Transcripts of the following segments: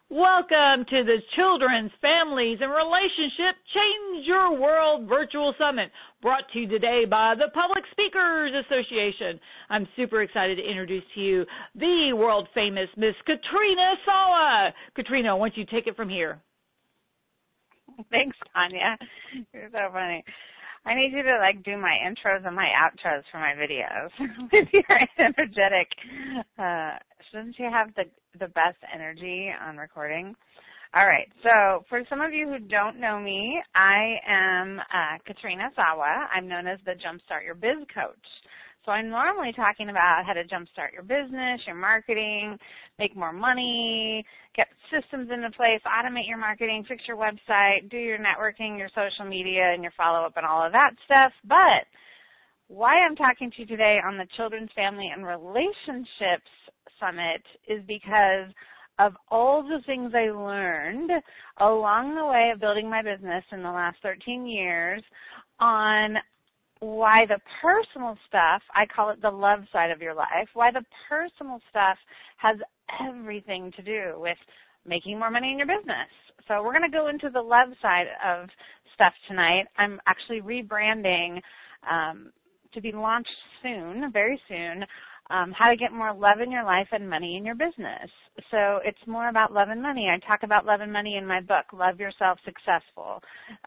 Welcome to the Children's, Families, and Relationship Change Your World Virtual Summit, brought to you today by the Public Speakers Association. I'm super excited to introduce to you the world-famous Miss Katrina Sawa. Katrina, why don't you take it from here? Thanks, Tanya. You're so funny. I need you to do my intros and my outros for my videos with your energetic. Shouldn't you have the best energy on recording? All right. So for some of you who don't know me, I am Katrina Sawa. I'm known as the Jumpstart Your Biz Coach. So I'm normally talking about how to jumpstart your business, your marketing, make more money, get systems into place, automate your marketing, fix your website, do your networking, your social media, and your follow-up and all of that stuff. But why I'm talking to you today on the Children's, Family, and Relationships Summit is because of all the things I learned along the way of building my business in the last 13 years on why the personal stuff, I call it the love side of your life, why the personal stuff has everything to do with making more money in your business. So we're going to go into the love side of stuff tonight. I'm actually rebranding to be launched soon, very soon, how to get more love in your life and money in your business. So it's more about love and money. I talk about love and money in my book, Love Yourself Successful.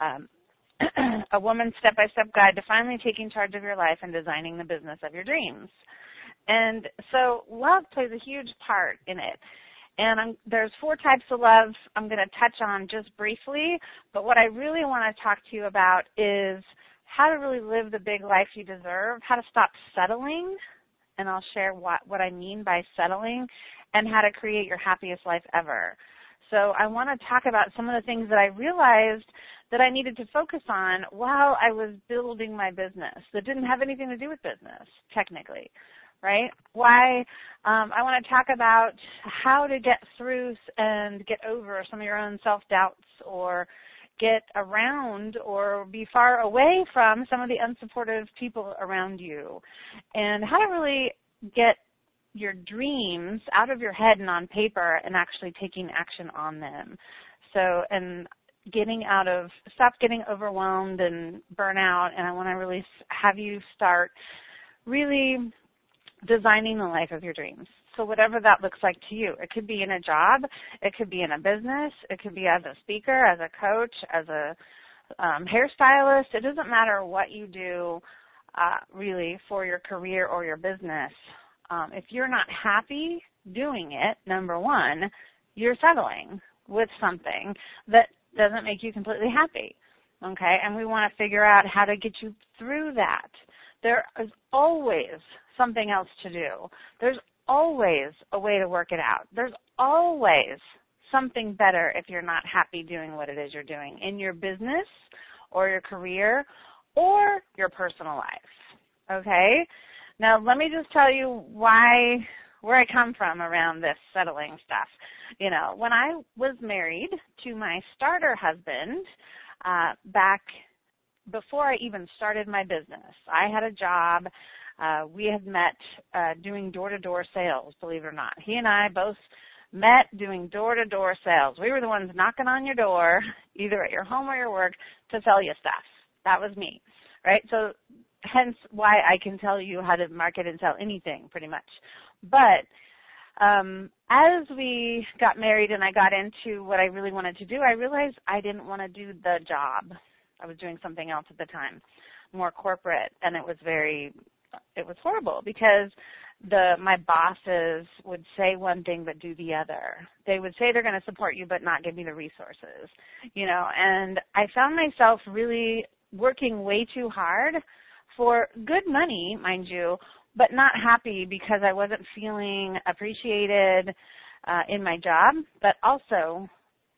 A woman's step-by-step guide to finally taking charge of your life and designing the business of your dreams. And so love plays a huge part in it. And there's 4 types of love I'm going to touch on just briefly, but what I really want to talk to you about is how to really live the big life you deserve, how to stop settling, and I'll share what I mean by settling, and how to create your happiest life ever. So I want to talk about some of the things that I realized that I needed to focus on while I was building my business that didn't have anything to do with business, technically, right? Why I want to talk about how to get through and get over some of your own self-doubts or get around or be far away from some of the unsupportive people around you, and how to really get your dreams out of your head and on paper and actually taking action on them. So, and stop getting overwhelmed and burnout, and I want to really have you start really designing the life of your dreams. So whatever that looks like to you. It could be in a job, it could be in a business, it could be as a speaker, as a coach, as a hairstylist. It doesn't matter what you do really for your career or your business. If you're not happy doing it, number one, you're settling with something that doesn't make you completely happy, okay? And we want to figure out how to get you through that. There is always something else to do. There's always a way to work it out. There's always something better if you're not happy doing what it is you're doing in your business or your career or your personal life, okay? Now, let me just tell you where I come from around this settling stuff. You know, when I was married to my starter husband back before I even started my business, I had a job. We had met doing door-to-door sales, believe it or not. He and I both met doing door-to-door sales. We were the ones knocking on your door, either at your home or your work, to sell you stuff. That was me, right? So hence why I can tell you how to market and sell anything pretty much. But as we got married and I got into what I really wanted to do, I realized I didn't want to do the job. I was doing something else at the time, more corporate, and it was horrible because my bosses would say one thing but do the other. They would say they're going to support you but not give me the resources, you know, and I found myself really working way too hard for good money, mind you, but not happy because I wasn't feeling appreciated in my job, but also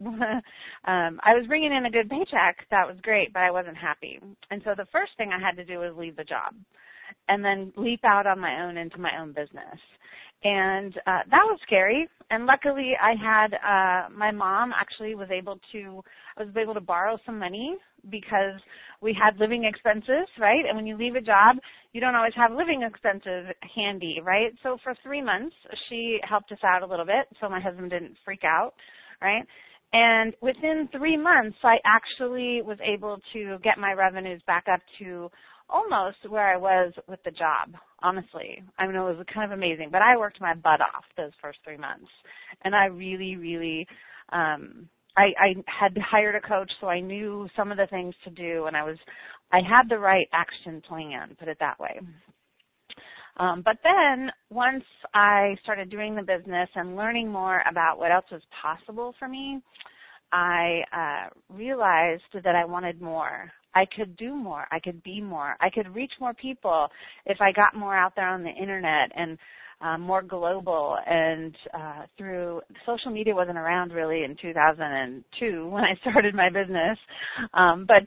I was bringing in a good paycheck. That was great, but I wasn't happy. And so the first thing I had to do was leave the job and then leap out on my own into my own business. And that was scary. And luckily I had my mom actually was able to borrow some money because we had living expenses, right? And when you leave a job, you don't always have living expenses handy, right? So for 3 months, she helped us out a little bit so my husband didn't freak out, right? And within 3 months, I actually was able to get my revenues back up to almost where I was with the job, honestly. I mean, it was kind of amazing. But I worked my butt off those first 3 months. And I really, really, I had hired a coach, so I knew some of the things to do, and I had the right action plan, put it that way. But then once I started doing the business and learning more about what else was possible for me, I realized that I wanted more. I could do more. I could be more. I could reach more people if I got more out there on the internet and more global. And through social media wasn't around really in 2002 when I started my business, but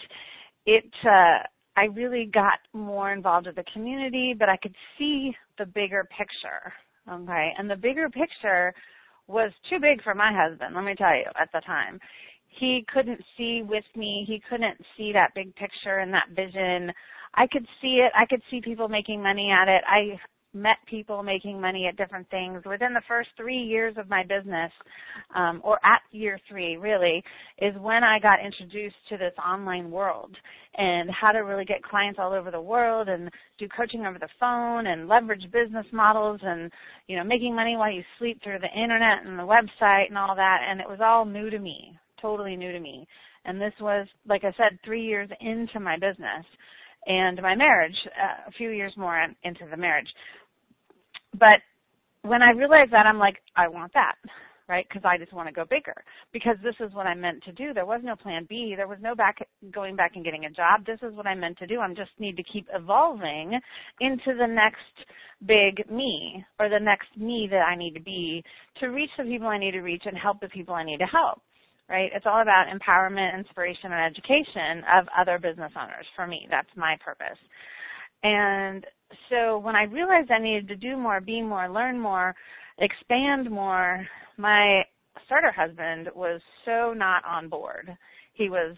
I really got more involved with the community, but I could see the bigger picture, okay? And the bigger picture was too big for my husband, let me tell you, at the time. He couldn't see with me. He couldn't see that big picture and that vision. I could see it. I could see people making money at it. I met people making money at different things. Within the first 3 years of my business, or at year 3 really, is when I got introduced to this online world and how to really get clients all over the world and do coaching over the phone and leverage business models and, you know, making money while you sleep through the internet and the website and all that. And it was all new to me, totally new to me. And this was, like I said, 3 years into my business and my marriage, a few years more into the marriage. But when I realized that, I'm like, I want that, right? Because I just want to go bigger. Because this is what I meant to do. There was no plan B. There was no going back and getting a job. This is what I meant to do. I just need to keep evolving into the next big me, or the next me that I need to be to reach the people I need to reach and help the people I need to help, right? It's all about empowerment, inspiration, and education of other business owners. For me, that's my purpose. And so when I realized I needed to do more, be more, learn more, expand more, my starter husband was so not on board. He was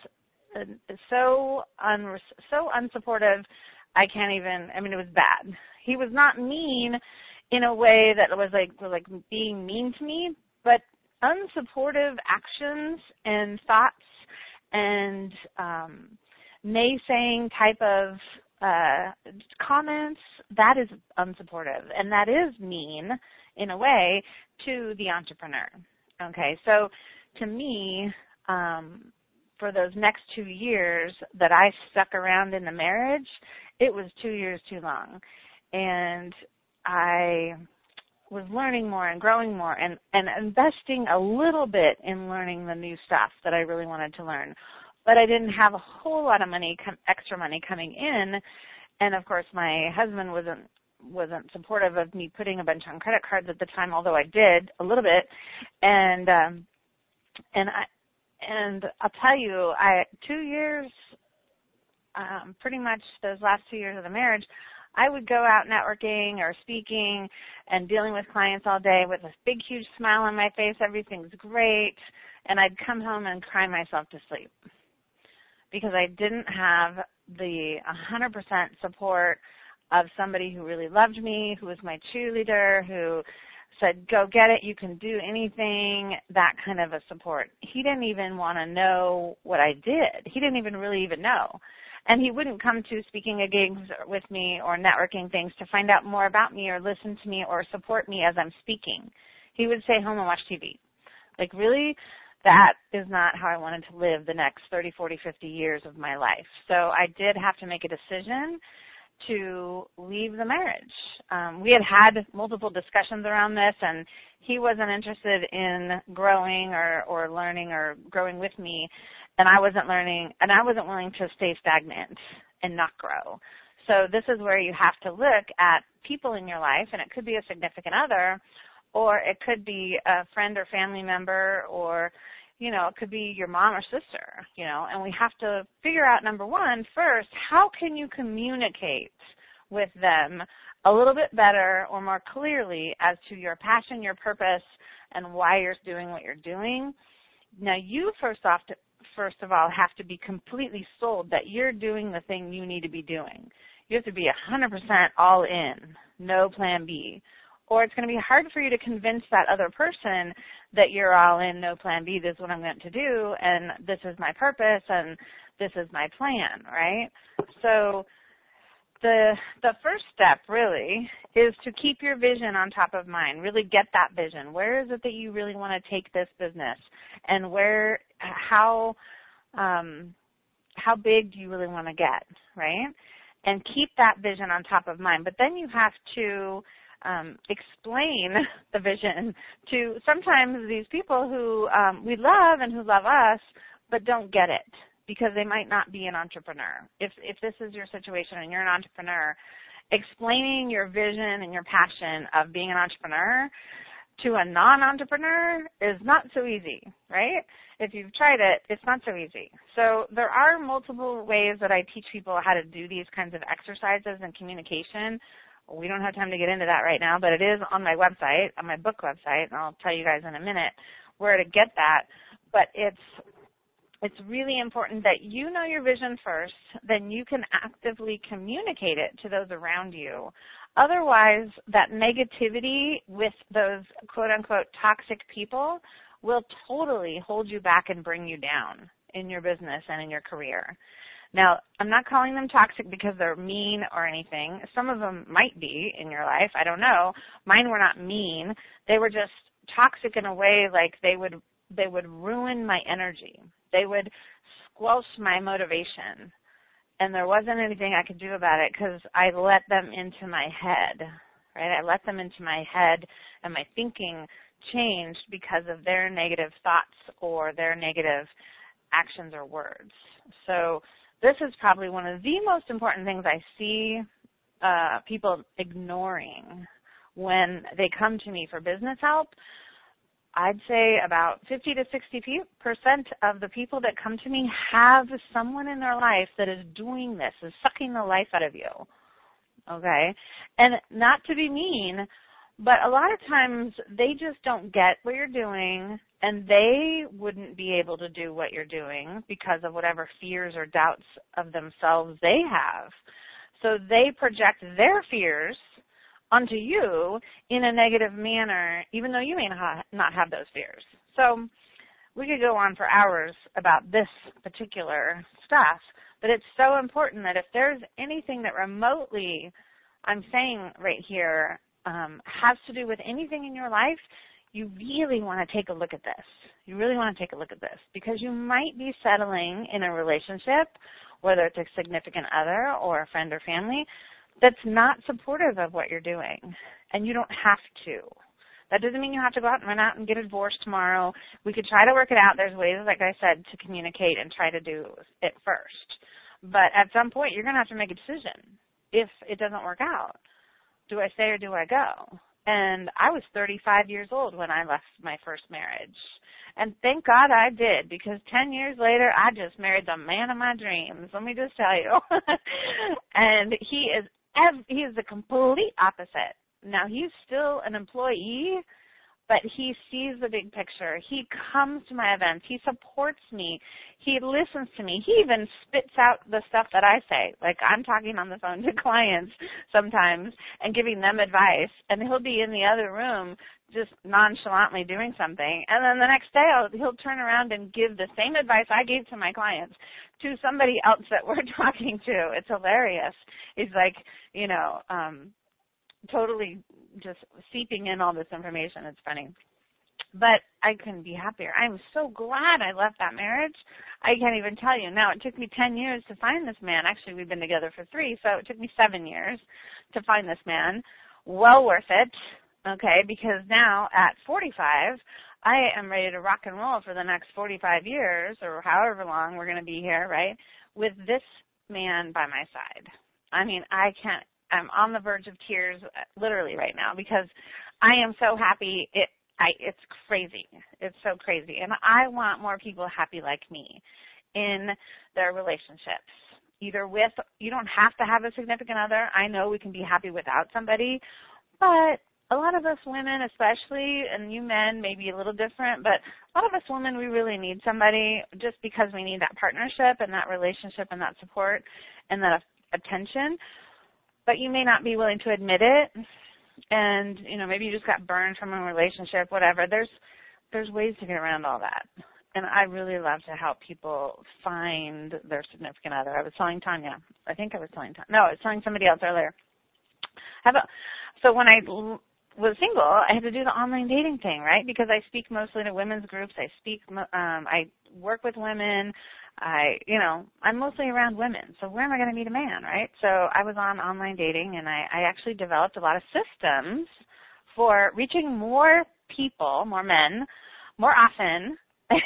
so unsupportive. It was bad. He was not mean in a way that was like being mean to me, but unsupportive actions and thoughts and naysaying type of comments, that is unsupportive, and that is mean in a way to the entrepreneur. Okay, so to me, for those next 2 years that I stuck around in the marriage, it was 2 years too long, and I was learning more and growing more and investing a little bit in learning the new stuff that I really wanted to learn. But I didn't have a whole lot of money, extra money coming in, and of course my husband wasn't supportive of me putting a bunch on credit cards at the time, although I did a little bit, and I'll tell you, 2 years, pretty much those last 2 years of the marriage, I would go out networking or speaking and dealing with clients all day with a big, huge smile on my face. Everything's great, and I'd come home and cry myself to sleep, because I didn't have the 100% support of somebody who really loved me, who was my cheerleader, who said, go get it, you can do anything, that kind of a support. He didn't even want to know what I did. He didn't even really know. And he wouldn't come to speaking at gigs with me or networking things to find out more about me or listen to me or support me as I'm speaking. He would stay home and watch TV. Like, really? That is not how I wanted to live the next 30, 40, 50 years of my life. So I did have to make a decision to leave the marriage. We had multiple discussions around this, and he wasn't interested in growing or learning or growing with me, and I wasn't learning, and I wasn't willing to stay stagnant and not grow. So this is where you have to look at people in your life, and it could be a significant other, or it could be a friend or family member, or it could be your mom or sister, and we have to figure out, number one, first, how can you communicate with them a little bit better or more clearly as to your passion, your purpose, and why you're doing what you're doing. Now, you first of all have to be completely sold that you're doing the thing you need to be doing. You have to be 100% all in, no plan B. or it's going to be hard for you to convince that other person that you're all in, no plan B, this is what I'm going to do, and this is my purpose, and this is my plan, right? So the first step really is to keep your vision on top of mind. Really get that vision. Where is it that you really want to take this business, and how big do you really want to get, right? And keep that vision on top of mind. But then you have to explain the vision to sometimes these people who we love and who love us, but don't get it because they might not be an entrepreneur. If this is your situation and you're an entrepreneur, explaining your vision and your passion of being an entrepreneur to a non-entrepreneur is not so easy, right? If you've tried it, it's not so easy. So there are multiple ways that I teach people how to do these kinds of exercises and communication. We don't have time to get into that right now, but it is on my website, on my book website, and I'll tell you guys in a minute where to get that. But it's really important that you know your vision first, then you can actively communicate it to those around you. Otherwise, that negativity with those quote-unquote toxic people will totally hold you back and bring you down in your business and in your career. Now, I'm not calling them toxic because they're mean or anything. Some of them might be in your life. I don't know. Mine were not mean. They were just toxic in a way like they would ruin my energy. They would squelch my motivation. And there wasn't anything I could do about it because I let them into my head, right? I let them into my head, and my thinking changed because of their negative thoughts or their negative actions or words. So this is probably one of the most important things I see people ignoring when they come to me for business help. I'd say about 50 to 60% of the people that come to me have someone in their life that is doing this, is sucking the life out of you, okay? And not to be mean, but a lot of times they just don't get what you're doing, and they wouldn't be able to do what you're doing because of whatever fears or doubts of themselves they have. So they project their fears onto you in a negative manner, even though you may not have those fears. So we could go on for hours about this particular stuff, but it's so important that if there's anything that remotely, I'm saying right here, has to do with anything in your life, you really want to take a look at this. You really want to take a look at this because you might be settling in a relationship, whether it's a significant other or a friend or family, that's not supportive of what you're doing, and you don't have to. That doesn't mean you have to go out and run out and get a divorce tomorrow. We could try to work it out. There's ways, like I said, to communicate and try to do it first. But at some point, you're going to have to make a decision if it doesn't work out. Do I stay or do I go? And I was 35 years old when I left my first marriage. And thank God I did, because 10 years later, I just married the man of my dreams. Let me just tell you. And he is the complete opposite. Now, he's still an employee, but he sees the big picture. He comes to my events. He supports me. He listens to me. He even spits out the stuff that I say. Like, I'm talking on the phone to clients sometimes and giving them advice, and he'll be in the other room just nonchalantly doing something. And then the next day, he'll turn around and give the same advice I gave to my clients to somebody else that we're talking to. It's hilarious. He's like, totally just seeping in all this information. It's funny. But I couldn't be happier. I'm so glad I left that marriage. I can't even tell you. Now, it took me 10 years to find this man. Actually, we've been together for 3, so it took me 7 years to find this man. Well worth it, okay, because now at 45, I am ready to rock and roll for the next 45 years or however long we're going to be here, right, with this man by my side. I mean, I'm on the verge of tears literally right now because I am so happy. It's crazy. It's so crazy. And I want more people happy like me in their relationships. Either with, you don't have to have a significant other. I know we can be happy without somebody, but a lot of us women especially, and you men may be a little different, but a lot of us women, we really need somebody just because we need that partnership and that relationship and that support and that attention. But you may not be willing to admit it, and, maybe you just got burned from a relationship, whatever. There's ways to get around all that. And I really love to help people find their significant other. I was telling Tanya. I think I was telling Tanya. No, I was telling somebody else earlier. So when I was single, I had to do the online dating thing, right? Because I speak mostly to women's groups. I work with women. I'm mostly around women. So where am I going to meet a man, right? So I was on online dating, and I actually developed a lot of systems for reaching more people, more men, more often,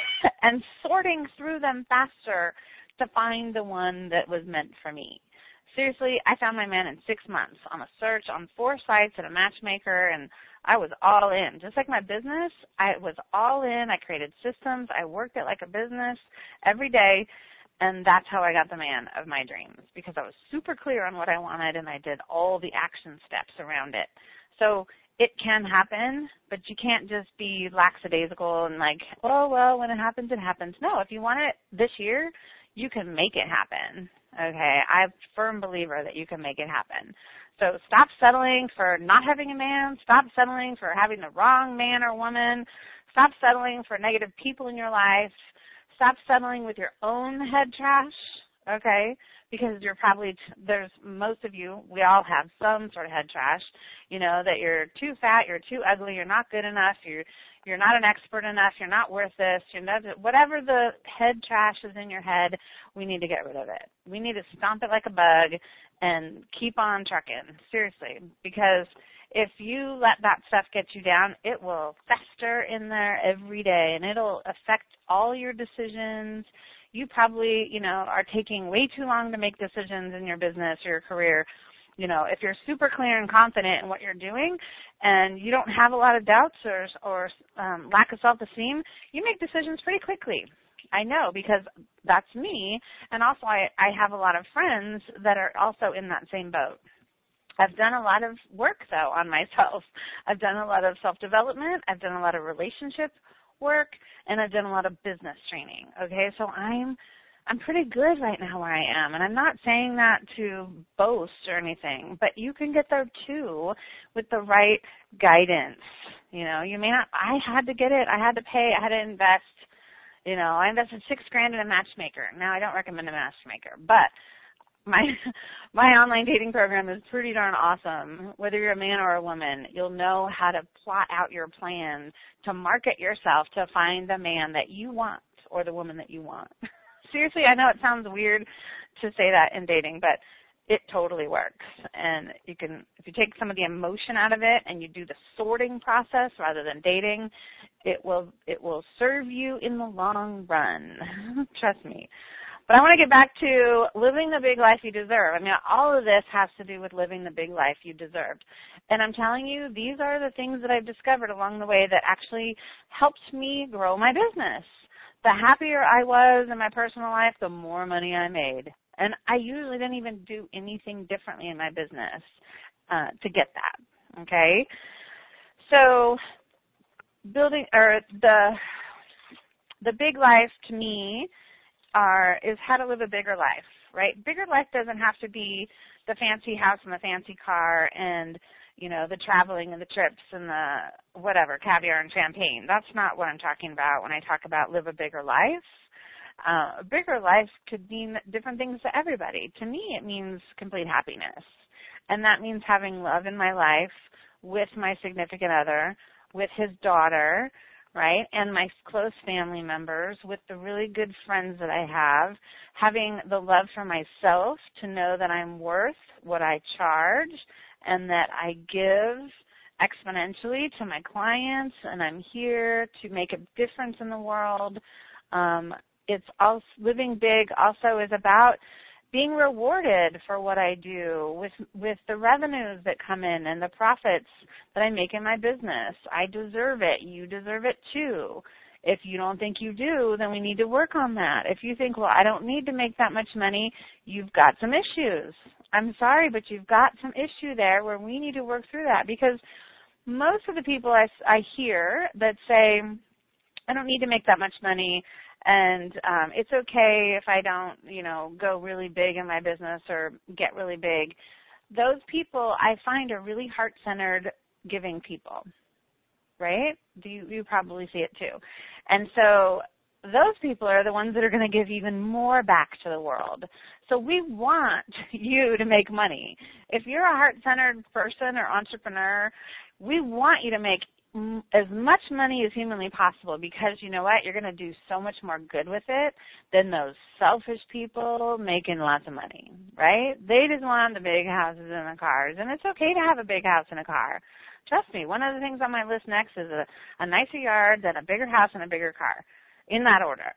and sorting through them faster to find the one that was meant for me. Seriously, I found my man in 6 months on a search on 4 sites and a matchmaker, and I was all in. Just like my business, I was all in. I created systems. I worked it like a business every day, and that's how I got the man of my dreams, because I was super clear on what I wanted, and I did all the action steps around it. So it can happen, but you can't just be lackadaisical and like, oh, well, when it happens, it happens. No, if you want it this year, you can make it happen. Okay, I'm a firm believer that you can make it happen. So stop settling for not having a man. Stop settling for having the wrong man or woman. Stop settling for negative people in your life. Stop settling with your own head trash, okay, because there's most of you, we all have some sort of head trash, that you're too fat, you're too ugly, you're not good enough, you're not an expert enough, you're not worth this, whatever the head trash is in your head, we need to get rid of it. We need to stomp it like a bug and keep on trucking, seriously, because if you let that stuff get you down, it will fester in there every day, and it'll affect all your decisions. You probably, are taking way too long to make decisions in your business or your career. If you're super clear and confident in what you're doing and you don't have a lot of doubts or lack of self-esteem, you make decisions pretty quickly. I know, because that's me, and also I have a lot of friends that are also in that same boat. I've done a lot of work, though, on myself. I've done a lot of self-development. I've done a lot of relationship work, and I've done a lot of business training, okay? So I'm pretty good right now where I am, and I'm not saying that to boast or anything, but you can get there, too, with the right guidance. You may not, I had to get it. I had to pay. I had to invest. I invested $6,000 in a matchmaker. Now, I don't recommend a matchmaker, but my online dating program is pretty darn awesome. Whether you're a man or a woman, you'll know how to plot out your plan to market yourself to find the man that you want or the woman that you want. Seriously, I know it sounds weird to say that in dating, but it totally works. And if you take some of the emotion out of it and you do the sorting process rather than dating, it will serve you in the long run. Trust me. But I want to get back to living the big life you deserve. I mean, all of this has to do with living the big life you deserved. And I'm telling you, these are the things that I've discovered along the way that actually helped me grow my business. The happier I was in my personal life, the more money I made. And I usually didn't even do anything differently in my business to get that, okay? So the big life to me is how to live a bigger life, right? Bigger life doesn't have to be the fancy house and the fancy car and, the traveling and the trips and the whatever, caviar and champagne. That's not what I'm talking about when I talk about live a bigger life. A bigger life could mean different things to everybody. To me, it means complete happiness. And that means having love in my life with my significant other, with his daughter, right, and my close family members, with the really good friends that I have, having the love for myself to know that I'm worth what I charge and that I give exponentially to my clients, and I'm here to make a difference in the world. It's also, living big also is about being rewarded for what I do with the revenues that come in and the profits that I make in my business. I deserve it. You deserve it too. If you don't think you do, then we need to work on that. If you think, well, I don't need to make that much money, you've got some issues. I'm sorry, but you've got some issue there where we need to work through that, because most of the people I hear that say, I don't need to make that much money, and it's okay if I don't, go really big in my business or get really big. Those people I find are really heart-centered giving people, right? You probably see it too. And so those people are the ones that are going to give even more back to the world. So we want you to make money. If you're a heart-centered person or entrepreneur, we want you to make as much money as humanly possible, because you know what? You're going to do so much more good with it than those selfish people making lots of money, right? They just want the big houses and the cars, and it's okay to have a big house and a car. Trust me, one of the things on my list next is a nicer yard, then a bigger house and a bigger car, in that order.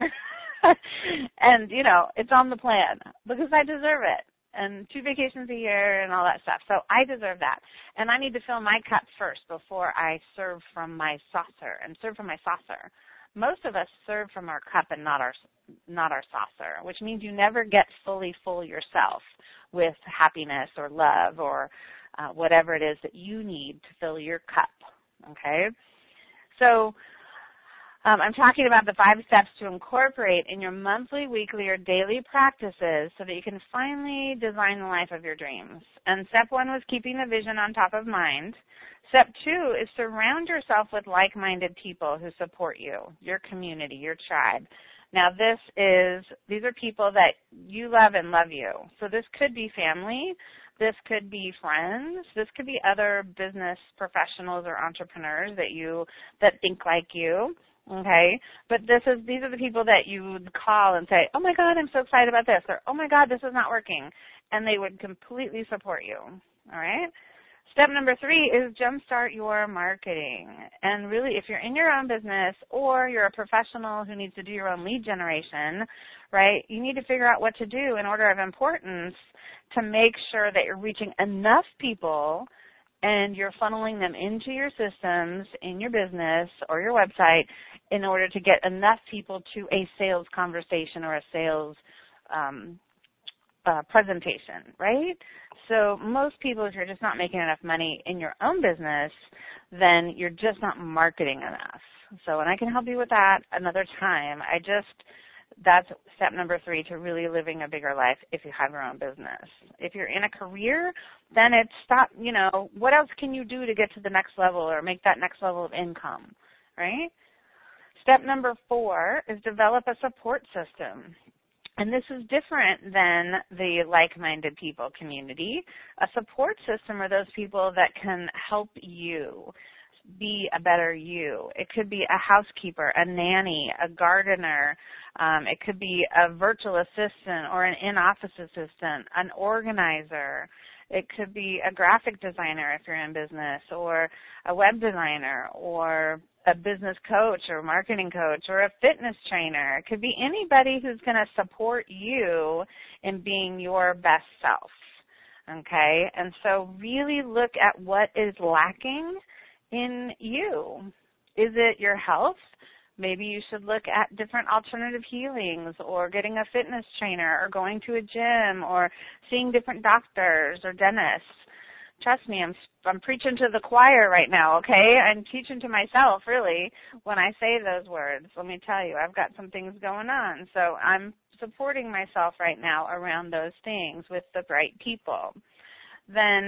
And, you know, it's on the plan because I deserve it. And 2 vacations a year and all that stuff. So I deserve that. And I need to fill my cup first before I serve from my saucer and serve from my saucer. Most of us serve from our cup and not our saucer, which means you never get fully full yourself with happiness or love or whatever it is that you need to fill your cup, okay? So I'm talking about the 5 steps to incorporate in your monthly, weekly, or daily practices so that you can finally design the life of your dreams. And step 1 was keeping the vision on top of mind. Step 2 is surround yourself with like-minded people who support you, your community, your tribe. Now these are people that you love and love you. So this could be family, this could be friends, this could be other business professionals or entrepreneurs that think like you. Okay, but these are the people that you would call and say, oh my God, I'm so excited about this, or oh my God, this is not working, and they would completely support you. All right. Step number 3 is jumpstart your marketing. And really, if you're in your own business or you're a professional who needs to do your own lead generation, right, you need to figure out what to do in order of importance to make sure that you're reaching enough people and you're funneling them into your systems, in your business or your website in order to get enough people to a sales conversation or a sales presentation, right? So most people, if you're just not making enough money in your own business, then you're just not marketing enough. So, and I can help you with that another time. That's step number 3 to really living a bigger life if you have your own business. If you're in a career, then it's what else can you do to get to the next level or make that next level of income, right? Step number 4 is develop a support system. And this is different than the like-minded people community. A support system are those people that can help you be a better you. It could be a housekeeper, a nanny, a gardener. It could be a virtual assistant or an in-office assistant, an organizer. It could be a graphic designer if you're in business, or a web designer, or a business coach or marketing coach or a fitness trainer. It could be anybody who's going to support you in being your best self, okay? And so really look at what is lacking in you. Is it your health? Maybe you should look at different alternative healings or getting a fitness trainer or going to a gym or seeing different doctors or dentists. Trust me, I'm preaching to the choir right now, okay? I'm teaching to myself, really, when I say those words. Let me tell you, I've got some things going on. So I'm supporting myself right now around those things with the right people. Then,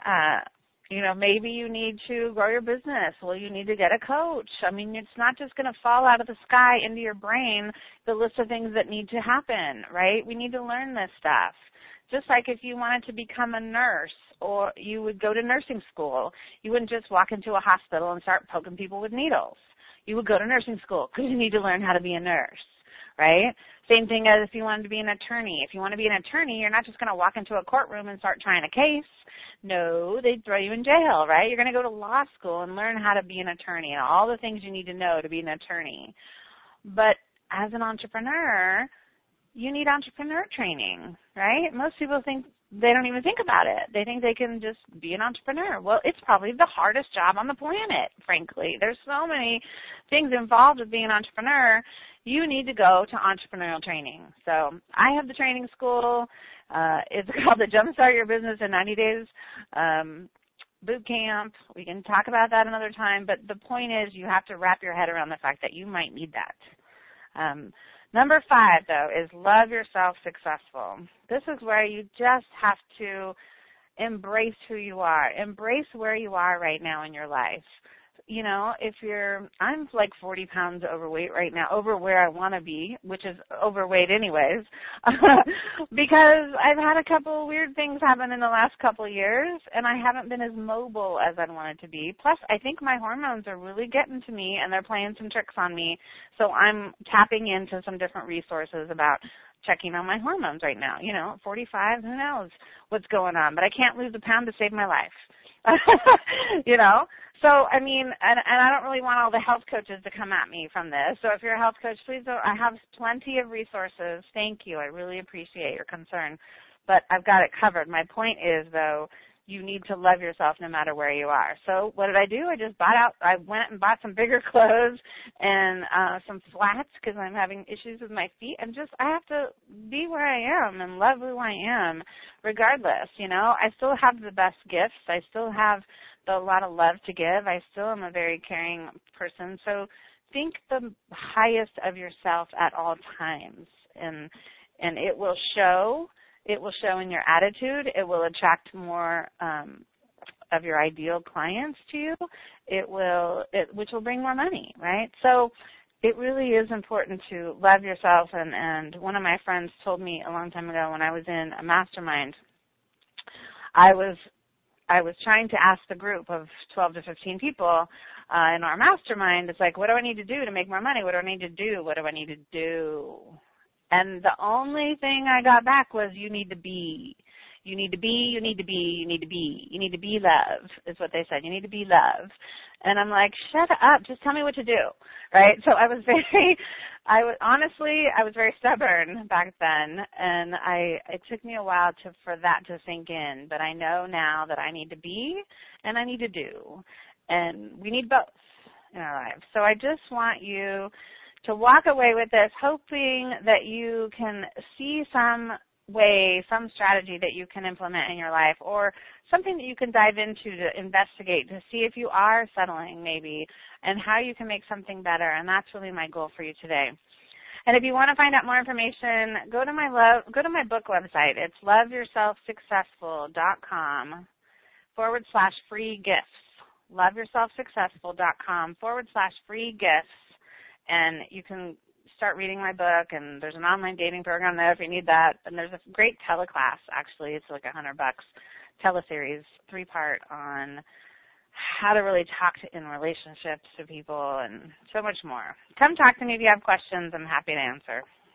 maybe you need to grow your business. Well, you need to get a coach. I mean, it's not just going to fall out of the sky into your brain, the list of things that need to happen, right? We need to learn this stuff. Just like if you wanted to become a nurse or you would go to nursing school, you wouldn't just walk into a hospital and start poking people with needles. You would go to nursing school because you need to learn how to be a nurse, right? Same thing as if you wanted to be an attorney. If you want to be an attorney, you're not just going to walk into a courtroom and start trying a case. No, they'd throw you in jail, right? You're going to go to law school and learn how to be an attorney and all the things you need to know to be an attorney. But as an entrepreneur, you need entrepreneur training, right? Most people they don't even think about it. They think they can just be an entrepreneur. Well, it's probably the hardest job on the planet, frankly. There's so many things involved with being an entrepreneur. You need to go to entrepreneurial training. So I have the training school. It's called the Jumpstart Your Business in 90 Days boot camp. We can talk about that another time, but the point is you have to wrap your head around the fact that you might need that. Number 5, though, is love yourself successful. This is where you just have to embrace who you are. Embrace where you are right now in your life. You know, I'm like 40 pounds overweight right now, over where I want to be, which is overweight anyways, because I've had a couple of weird things happen in the last couple of years, and I haven't been as mobile as I'd wanted to be. Plus, I think my hormones are really getting to me, and they're playing some tricks on me, so I'm tapping into some different resources about checking on my hormones right now. You know, at 45, who knows what's going on, but I can't lose a pound to save my life. You know? So, I mean, and I don't really want all the health coaches to come at me from this. So if you're a health coach, please don't. I have plenty of resources. Thank you. I really appreciate your concern. But I've got it covered. My point is, though, you need to love yourself no matter where you are. So what did I do? I went and bought some bigger clothes and some flats because I'm having issues with my feet. And I have to be where I am and love who I am regardless. You know, I still have the best gifts. I still have a lot of love to give. I still am a very caring person. So think the highest of yourself at all times, and it will show. It will show in your attitude. It will attract more of your ideal clients to you. Which will bring more money, right? So it really is important to love yourself. And one of my friends told me a long time ago when I was in a mastermind, I was trying to ask the group of 12 to 15 people in our mastermind, it's like, what do I need to do to make more money? What do I need to do? What do I need to do? And the only thing I got back was, you need to be. You need to be, you need to be, you need to be. You need to be love, is what they said. You need to be love. And I'm like, shut up. Just tell me what to do, right? So I was very stubborn back then, and it took me a while for that to sink in. But I know now that I need to be and I need to do. And we need both in our lives. So I just want you to walk away with this, hoping that you can see some way, some strategy that you can implement in your life, or something that you can dive into to investigate to see if you are settling maybe and how you can make something better. And that's really my goal for you today. And if you want to find out more information, go to my book website. It's loveyourselfsuccessful.com/free gifts. loveyourselfsuccessful.com/free gifts. And you can start reading my book, and there's an online dating program there if you need that. And there's a great teleclass, actually. It's like $100, teleseries, 3-part on how to really talk in relationships to people and so much more. Come talk to me if you have questions. I'm happy to answer.